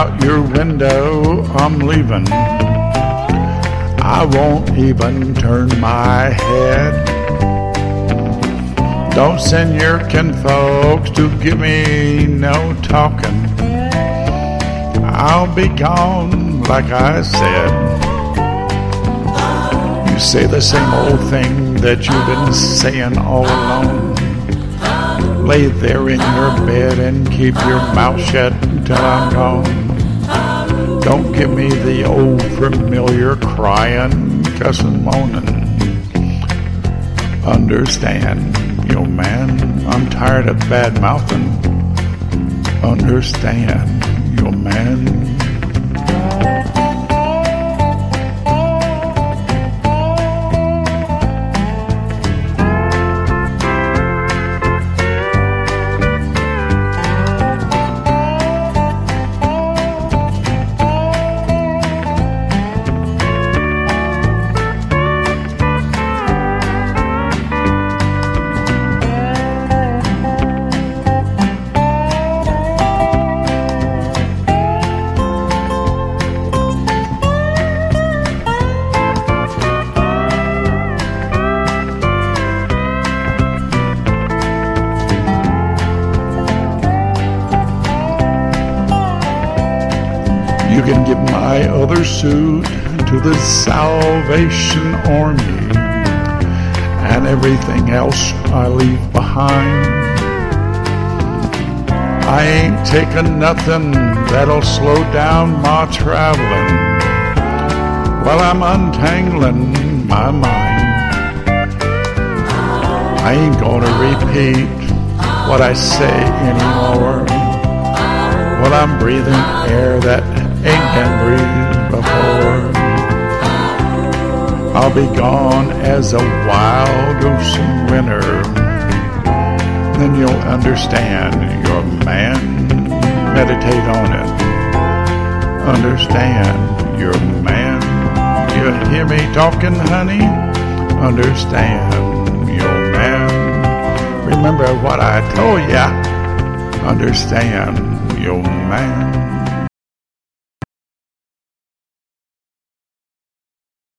out your window, I'm leaving. I won't even turn my head. Don't send your kinfolks to give me no talking. I'll be gone, like I said. You say the same old thing that you've been saying all along. Lay there in your bed and keep your mouth shut until I'm gone. Don't give me the old familiar crying, cussing, moaning. Understand, yo man, I'm tired of bad mouthing. Understand, yo man. You can give my other suit to the Salvation Army, and everything else I leave behind. I ain't taking nothing that'll slow down my traveling while I'm untangling my mind. I ain't gonna repeat what I say anymore while I'm breathing air that ain't been breathed before. I'll be gone as a wild goose in winter. Then you'll understand, you're a man. Meditate on it. Understand, you're a man. You hear me talking, honey? Understand, you're a man. Remember what I told ya. Understand, you're a man.